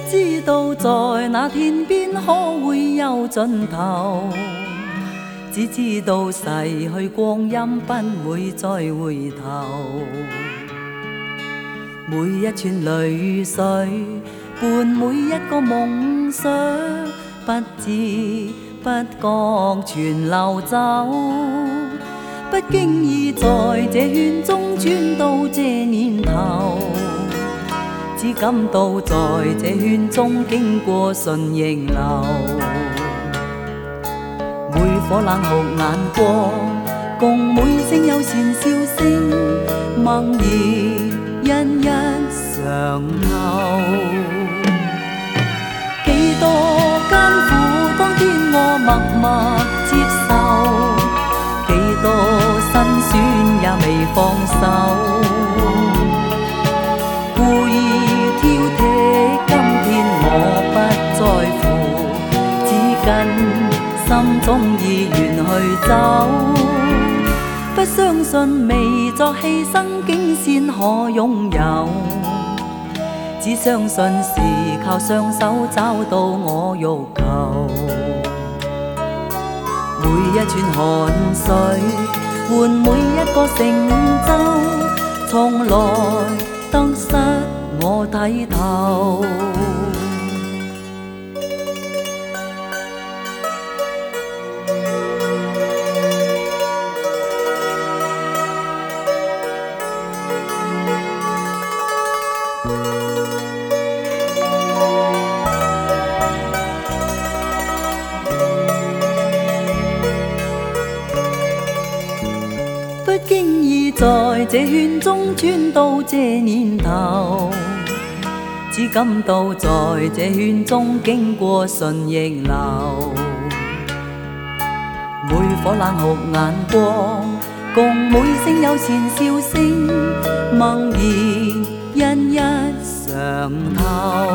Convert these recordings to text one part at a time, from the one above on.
知道在那天边可會有盡頭，只知道逝去光陰不會再回頭。每一串淚水伴每一個夢想，不知不覺全流走。不經意在這圈中轉到這年頭，只感到在這圈中經過順逆流。每顆冷酷眼光，共每聲友善笑聲，默然一一嘗透。幾多艱苦，當天我默默接受，幾多辛酸也未放手。故意挑剔，今天我不在乎，只跟心中意願去走。不相信未作犧牲竟先可擁有，只相信是靠雙手找到我欲求。每一串汗水換每一個成就，從來得失我睇透。不經意在這圈中轉到這年頭，只感到在這圈中經過順逆流。每顆冷酷眼光，共每聲友善笑聲，默然一一嘗透。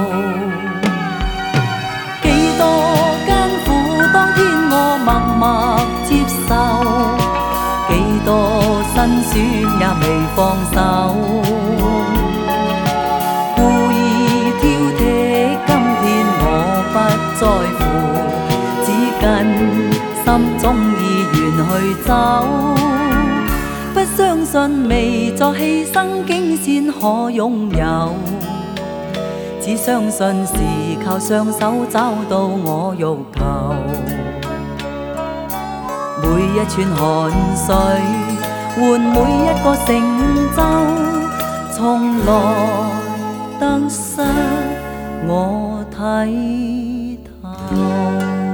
幾多艱苦，當天我默默接受，幾多辛酸也未放手。故意挑剔，今天我不在乎，只跟心中意願去走。不相信未作犧牲竟先可擁有，只相信是靠雙手找到我欲求。每一串汗水換每一個成就，從來得失我睇透。